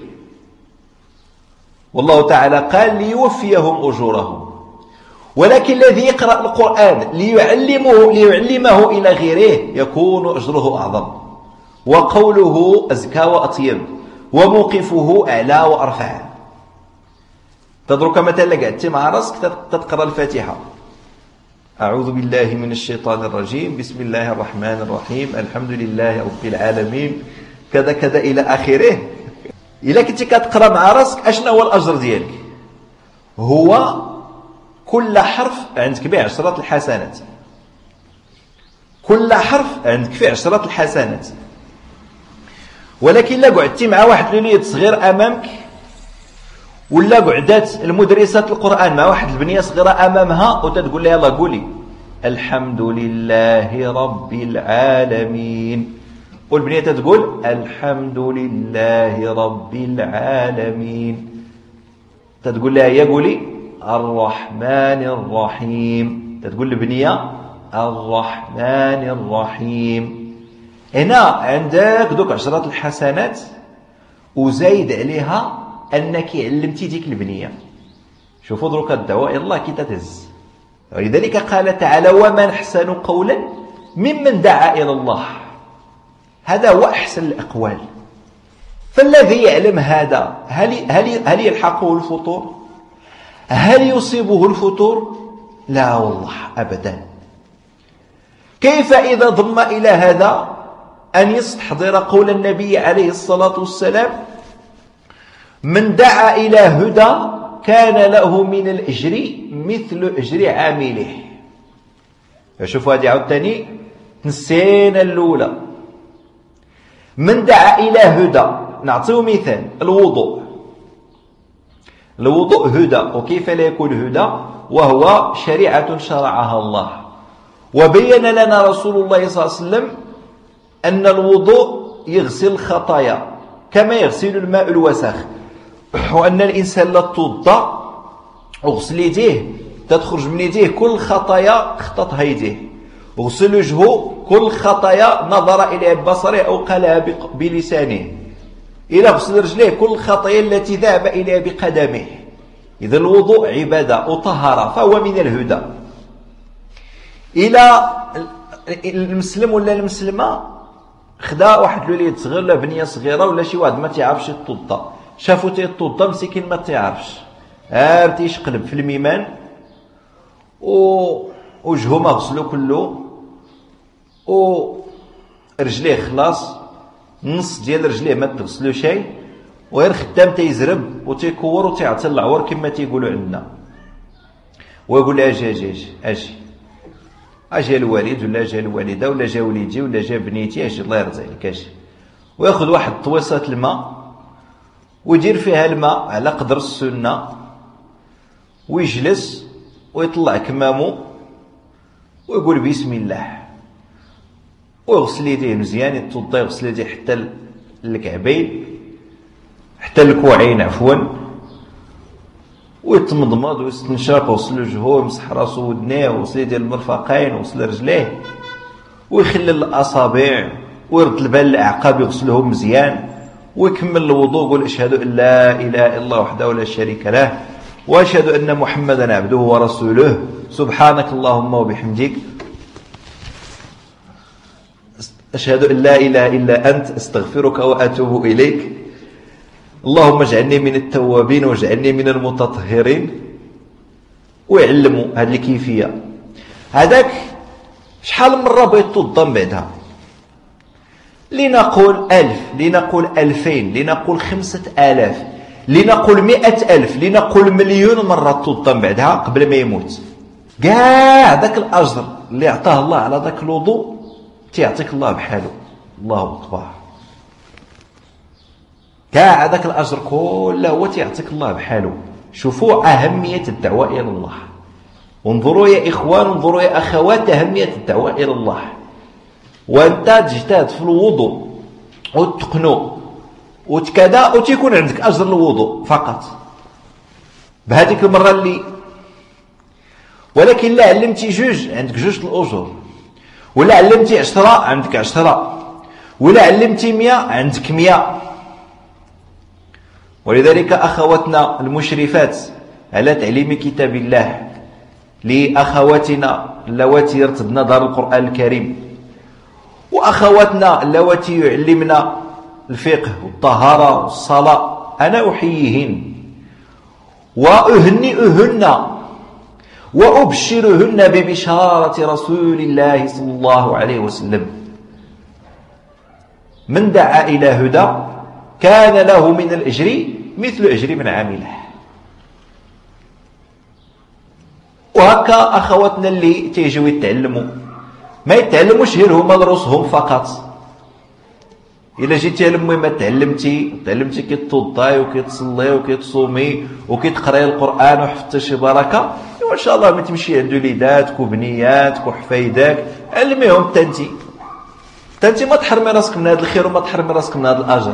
والله تعالى قال ليوفيهم أجورهم. ولكن الذي يقرأ القرآن ليعلمه, ليعلمه إلى غيره يكون أجره أعظم، وقوله أزكى وأطيب، وموقفه أعلى وأرفع. تدرك مثلا قعدت مع راسك تقرأ الفاتحة، أعوذ بالله من الشيطان الرجيم، بسم الله الرحمن الرحيم، الحمد لله رب العالمين، كذا كذا إلى آخره. إلا كنت كتقرأ مع راسك أشنا هو الأجر ديالك؟ هو كل حرف عندك به عشرة الحسنات، كل حرف عندك فيه عشرة الحسنات. ولكن لا قعدتي مع واحد الوليد صغير أمامك، ولا قعدات المدرسة القرآن مع واحد البنية صغيرة أمامها وتتقول لها يلا قولي الحمد لله رب العالمين، والبنية تتقول الحمد لله رب العالمين، تتقول لها يا قولي الرحمن الرحيم، تتقول البنية الرحمن الرحيم. هنا عندك دوك عشرة الحسنات وزايد عليها أنك علمتي ديك البنية. شوفوا دروك الدعوة إلى الله كي تتهز. ولذلك قال تعالى ومن أحسن قولا ممن دعا إلى الله. هذا هو أحسن الأقوال. فالذي يعلم هذا هل, هل, هل يلحقه الفطور؟ هل يصيبه الفطور؟ لا والله أبدا. كيف إذا ضم إلى هذا أن يستحضر قول النبي عليه الصلاة والسلام من دعا إلى هدى كان له من الأجر مثل أجر عامله. شوفوا هذه عاوتاني نسينا الأولى. من دعا إلى هدى، نعطيه مثال الوضوء. الوضوء هدى، وكيف لا يكون هدى وهو شريعة شرعها الله. وبين لنا رسول الله صلى الله عليه وسلم أن الوضوء يغسل الخطايا كما يغسل الماء الوسخ، وأن الإنسان لا توضأ وغسل يديه تتخرج من يديه كل خطايا خططها يديه، وغسل وجهه كل خطايا نظر إليها ببصره أو قالها بلسانه، إلى غسل رجليه كل الخطايا التي ذهب إليها بقدمه. إذا الوضوء عبادة وطهارة فهو من الهدى. إلى المسلم ولا المسلمة خدا واحد الوليد صغير ولا بنية صغيرة ولا شي واحد ما تعرفش يتوضا، شافو تيتوضا مسكين ما تعرفش، عار تيشقلب في الميمان ووجهه ما غسلو كله ورجليه خلاص نص ديال رجليه ما تغسلو شيء، وغير خدام تيزرب وتيكور وتيعطي العور كما تيقولوا عندنا، ويقول اجي اجي اجي اجي اجي الوالد ولا جا الوالده ولا جا وليدي ولا جا بنيتي اجي الله يرضي عليك اجي، وياخذ واحد طويصه الماء ويدير فيها الماء على قدر السنه ويجلس ويطلع كمامه ويقول بسم الله ويغسل يديه مزيان، يتوضا يغسل يديه حتى الكعبين، حتى الكوعين عفوا، ويتمضمض ويستنشق ويغسل وجهه ويمسح راسو ودنيه ويغسل ديال المرفقين ويغسل رجليه ويخلل الاصابع ويرد البال الاعقاب يغسلهم مزيان ويكمل الوضوء ويقول اشهد ان لا اله الا الله وحده لا شريك له واشهد ان محمدا عبده ورسوله سبحانك اللهم وبحمدك اشهد ان لا اله الا انت استغفرك واتوب اليك اللهم اجعلني من التوابين واجعلني من المتطهرين. ويعلموا هذه الكيفيه. هذاك شحال من مره بغيت توضم بعدها؟ لنقول ألف، لنقول ألفين، لنقول خمسة آلاف، لنقول مئة ألف، لنقول مليون مرة توضم بعدها قبل ما يموت. كاع ذاك الأجر اللي أعطاه الله على ذاك الوضوء تيعطيك الله بحاله. الله أكبر. كاع ذاك الأجر كله هو تيعطيك الله بحاله. شوفوا أهمية الدعوة إلى الله. وانظروا يا إخوان، انظروا يا أخوات أهمية الدعوة إلى الله. وانت تجتهد في الوضوء وتقنو وتكذا وتيكون عندك اجر الوضوء فقط بهذيك المره اللي، ولكن لا علمتي جوج عندك جوج الاجور، ولا علمتي عشرة عندك عشرة، ولا علمتي مئة عندك مئة. ولذلك اخواتنا المشرفات على تعليم كتاب الله، لاخواتنا اللواتي يرتدن دار القرآن الكريم، وأخواتنا اللواتي يعلمنا الفقه والطهارة والصلاة، أنا أحييهن وأهنئهن وأبشرهن ببشارة رسول الله صلى الله عليه وسلم: من دعا إلى هدى كان له من الأجر مثل أجر من عمله. وهكا أخواتنا اللي تيجوا يتعلموا ما يتعلموش غير هما دروسهم فقط. الا جيتي لامي ما تعلمتي تعلمتي كتوضاي وكتصلي وكتصومي وكتقراي القران وحفظتي شي بركه، ان شاء الله ما تمشي عند وليداتك وبنياتك وحفايداك، علميهم تنتي تنتي ما تحرمي راسك من هذا الخير وما تحرمي راسك من هذا الاجر.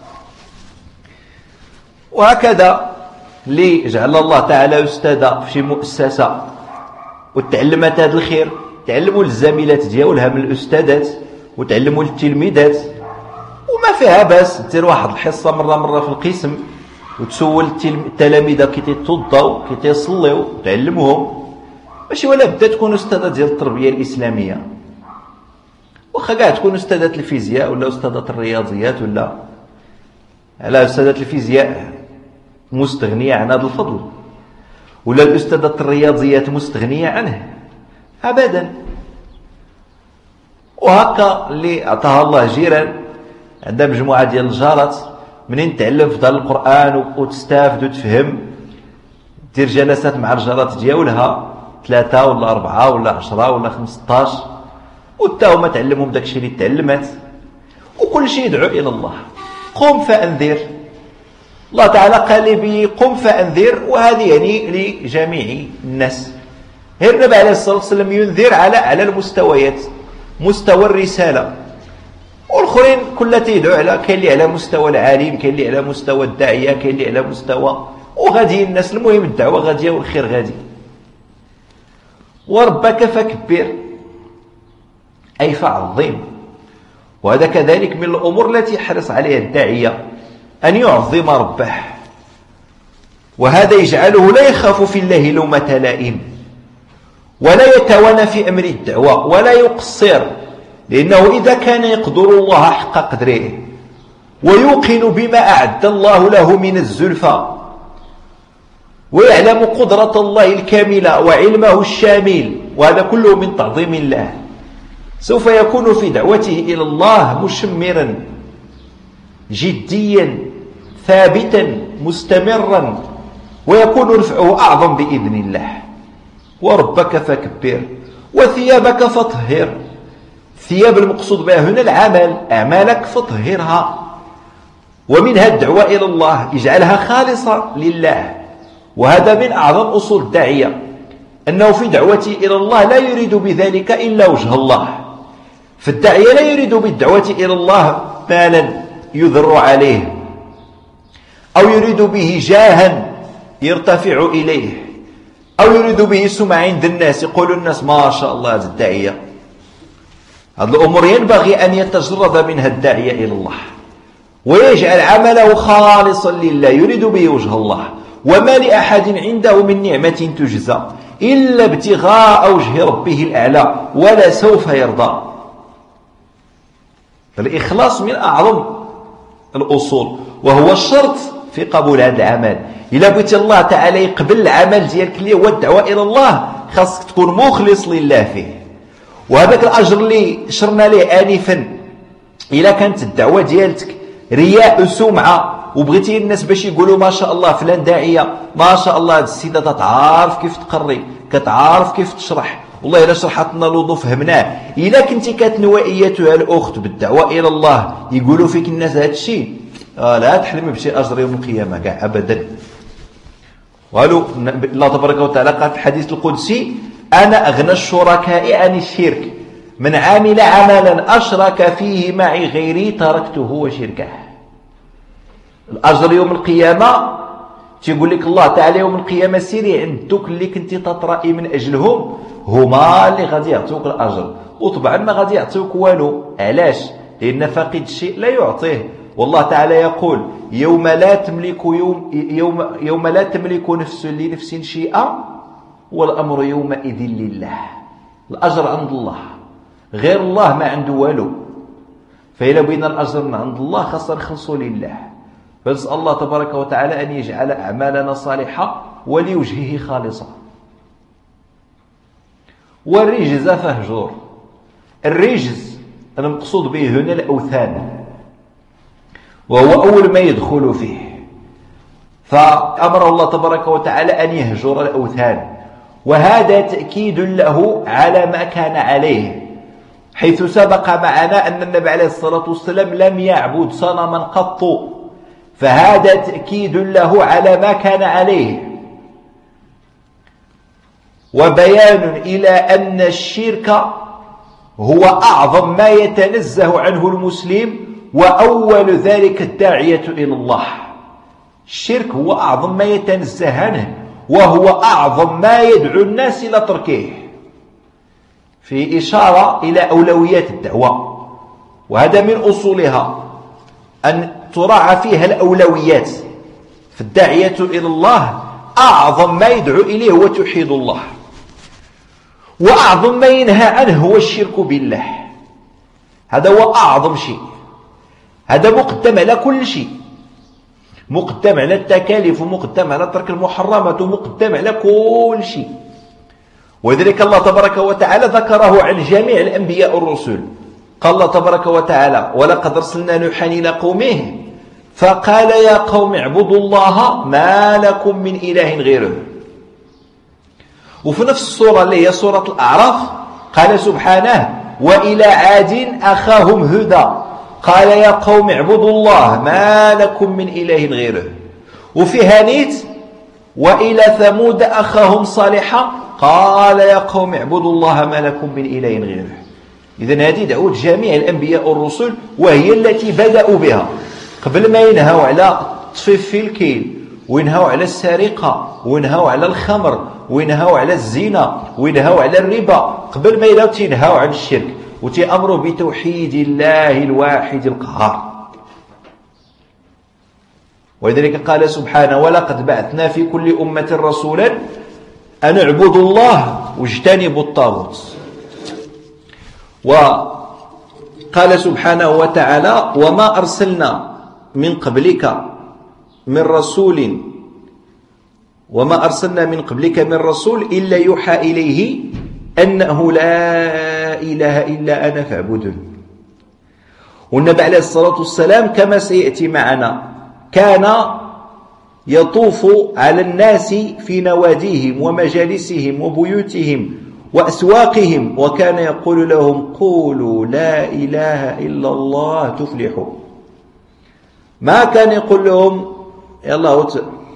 وهكذا اللي جعل الله تعالى استاذ في شي مؤسسه وتعلمت هذا الخير، تعلموا للزميلات ديالها من الاستاذات وتعلموا للتلميذات، وما فيها باس دير واحد الحصه مره مره في القسم وتسول التلاميذ كي تيتوضاو كي تيصليو تعلموهم. ماشي ولا بدا تكون استاذه ديال التربيه الاسلاميه، واخا كاع تكون استاذه الفيزياء ولا استاذه الرياضيات، ولا على استاذه الفيزياء مستغنيه عن هذا الفضل، ولا الاستاذه الرياضيات مستغنيه عنه ابدا. وهكا اللي عطاها الله جيران عندها مجموعه ديال الجارات، منين تعلم في دار القران وتستافد وتفهم، دير جلسات مع الجارات ديالها ثلاثه ولا اربعه ولا عشرة ولا خمسطاش، وتا هما تعلمهم داكشي اللي تعلمات، وكل شيء يدعو الى الله. قم فانذر، الله تعالى قال لي بي قم فانذر، وهذه يعني لجميع الناس. غير النبي عليه الصلاه والسلام ينذر على على المستويات، مستوى الرساله، والاخرين كلها تيدعو على، كاين اللي على مستوى العالم، كاين اللي على مستوى الداعيه، كاين اللي على مستوى، وغادي الناس. المهم الدعوه غاديه والخير غادي. وربك فكبر اي فعظم. وهذا كذلك من الامور التي يحرص عليها الداعيه ان يعظم ربه، وهذا يجعله لا يخاف في الله لومة لائم، ولا يتوانى في أمر الدعوة ولا يقصر، لأنه إذا كان يقدر الله حق قدره ويوقن بما أعد الله له من الزلفى، ويعلم قدرة الله الكاملة وعلمه الشامل، وهذا كله من تعظيم الله، سوف يكون في دعوته إلى الله مشمرا جديا ثابتا مستمرا، ويكون رفعه أعظم بإذن الله. وربك فكبر وثيابك فطهر. ثياب المقصود بها هنا العمل، أعمالك فطهرها، ومنها الدعوة إلى الله اجعلها خالصة لله. وهذا من أعظم أصول الداعية، أنه في دعوته إلى الله لا يريد بذلك إلا وجه الله. فالداعية لا يريد بالدعوة إلى الله مالا يذر عليه أو يريد به جاها يرتفع إليه، أو يريد به سمعة عند الناس، يقول الناس ما شاء الله هذا الداعية. هذه الأمور ينبغي أن يتجرد منها الداعية إلى الله ويجعل عمله خالصا لله يريد به وجه الله، وما لأحد عنده من نعمة تجزى إلا ابتغاء وجه ربه الأعلى ولا سوف يرضى. الإخلاص من أعظم الأصول وهو الشرط في قبول هذا العمل. إلا بغيت الله تعالى يقبل العمل ديالك اللي هو الدعوة إلى الله خاصك تكون مخلص لله فيه. وهذاك الأجر اللي شرنا له آنفا، إلا كانت الدعوة ديالتك رياء وسمعة وبغيتي الناس باش يقولوا ما شاء الله فلان داعية، ما شاء الله هذه السيدة كتعارف كيف تقري، كتعارف كيف تشرح، والله إلا شرحت لنا الوضوء فهمناه. إلا كنتي كتنوى أيتها الأخت بالدعوة إلى الله يقولوا فيك الناس هذا الشيء، آه لا تحلمي بشي أجر يوم القيامة كاع أبدا. قالوا الله تبارك وتعالى قال في الحديث القدسي: أنا أغنى الشركاء عن الشرك، من عمل عملا أشرك فيه معي غيري تركته وشركه. الأجر يوم القيامة تيقول لك الله تعالى يوم القيامة سيري عندك اللي كنتي تطرئي من أجلهم هما اللي غادي يعطوك الأجر، وطبعا ما غادي يعطوك والو. علاش؟ لأن فاقد الشيء لا يعطيه. والله تعالى يقول: يوم لا تملك يوم يوم يوم لا تملك نفس لنفس شيئا والأمر يومئذ لله. الأجر عند الله، غير الله ما عنده والو. فإذا بينا الأجر من عند الله خاصة نخلصوا لله. فنسأل الله تبارك وتعالى أن يجعل أعمالنا صالحة ولوجهه خالصة. والرجز فهجور. الرجز المقصود به هنا الأوثان، وهو أول ما يدخل فيه. فأمر الله تبارك وتعالى أن يهجر الأوثان، وهذا تأكيد له على ما كان عليه، حيث سبق معنا أن النبي عليه الصلاة والسلام لم يعبد صنما قط، فهذا تأكيد له على ما كان عليه، وبيان إلى أن الشرك هو أعظم ما يتنزه عنه المسلم، وأول ذلك الداعية إلى الله. الشرك هو أعظم ما يتنزه عنه، وهو أعظم ما يدعو الناس إلى تركه، في إشارة إلى أولويات الدعوة. وهذا من أصولها أن تراعى فيها الأولويات. فالداعية إلى الله أعظم ما يدعو إليه هو توحيد الله، وأعظم ما ينهى عنه هو الشرك بالله. هذا هو أعظم شيء، هذا مقدم على كل شيء، مقدم على التكاليف، ومقدم على ترك المحرمات، ومقدم على كل شيء. وذلك الله تبارك وتعالى ذكره عن جميع الأنبياء والرسل. قال الله تبارك وتعالى: ولقد أرسلنا نوحا إلى قومه فقال يا قوم اعبدوا الله ما لكم من إله غيره. وفي نفس السورة اللي هي سورة الأعراف قال سبحانه: وإلى عاد أخاهم هدى قال يا قوم اعبدوا الله ما لكم من إله غيره. وفي هانيت: وإلى ثمود أخاهم صالحا قال يا قوم اعبدوا الله ما لكم من إله غيره. إذن هذه دعوة جميع الأنبياء والرسل، وهي التي بدأوا بها قبل ما ينهوا على الطفيف في الكيل، وينهوا على السرقة، وينهوا على الخمر، وينهوا على الزنا، وينهوا على الربا. قبل ما يلاو تنهوا عن الشرك وتأمروا بتوحيد الله الواحد القهار. ولذلك قال سبحانه: ولقد بعثنا في كل أمة رسولا أن اعبدوا الله واجتنبوا الطاغوت. وقال سبحانه وتعالى: وما أرسلنا من قبلك من رسول وما أرسلنا من قبلك من رسول إلا يوحى إليه أنه لا إله إلا أنا فاعبدون. والنبي عليه الصلاة والسلام كما سيأتي معنا كان يطوف على الناس في نواديهم ومجالسهم وبيوتهم وأسواقهم، وكان يقول لهم: قولوا لا إله إلا الله تفلحوا. ما كان يقول لهم يلا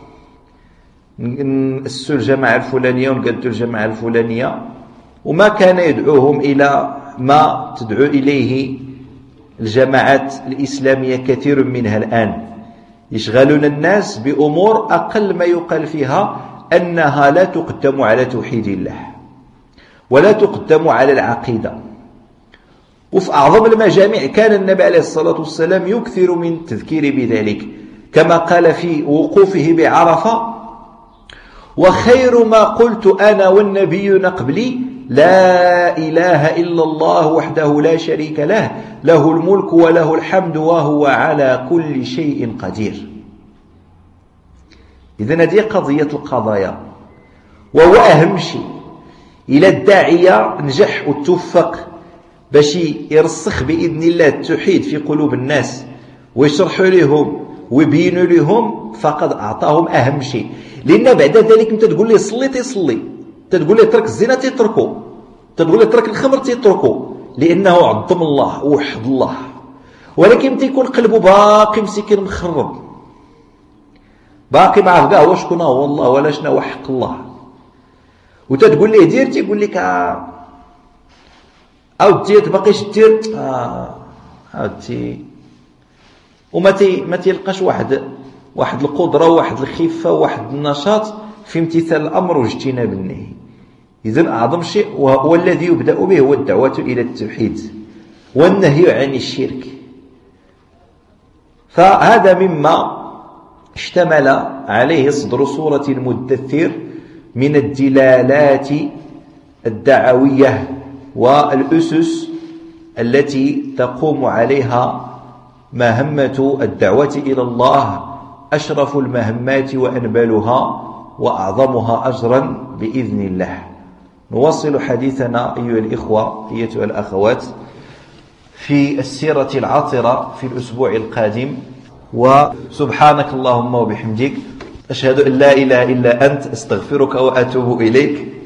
نأسوا الجماعة الفلانية ونقدوا الجماعة الفلانية، وما كان يدعوهم إلى ما تدعو إليه الجماعات الإسلامية كثير منها الآن. يشغلون الناس بأمور أقل ما يقال فيها أنها لا تقدم على توحيد الله ولا تقدم على العقيدة. وفي أعظم المجامع كان النبي عليه الصلاة والسلام يكثر من التذكير بذلك، كما قال في وقوفه بعرفة: وخير ما قلت أنا والنبيون قبلي لا إله إلا الله وحده لا شريك له له الملك وله الحمد وهو على كل شيء قدير. إذن هذه قضية القضايا، وهو أهم شيء. إلى الداعية نجح وتوفق باش يرسخ بإذن الله التوحيد في قلوب الناس ويشرحوا لهم ويبينوا لهم، فقد أعطاهم أهم شيء. لأن بعد ذلك أنت تقول لي صلي تيصلي، تقول لي ترك الزنا تتركه، تقول لي ترك الخمر تتركه، لأنه عظم الله ووحد الله. ولكن متى يكون قلبه باقي مسكين مخرب، باقي ما عرف كاع واش شكون هو الله ولا شنو هو حق الله، وتتقول ليه دير تيقول لك آه أو تي تبقيش دير آه أو تي وما تي ما تلقاش واحد واحد القدرة وواحد الخفة وواحد النشاط في امتثال الأمر واجتناب النهي. إذن أعظم شيء والذي يبدأ به هو الدعوة إلى التوحيد والنهي عن الشرك. فهذا مما اشتمل عليه صدر سورة المدثر من الدلالات الدعوية والأسس التي تقوم عليها مهمة الدعوة إلى الله، أشرف المهمات وأنبلها وأعظمها أجرا بإذن الله. نواصل حديثنا أيها الإخوة أيتها الأخوات في السيرة العاطرة في الأسبوع القادم. وسبحانك اللهم وبحمدك، أشهد أن لا إله إلا أنت، أستغفرك وأتوب إليك.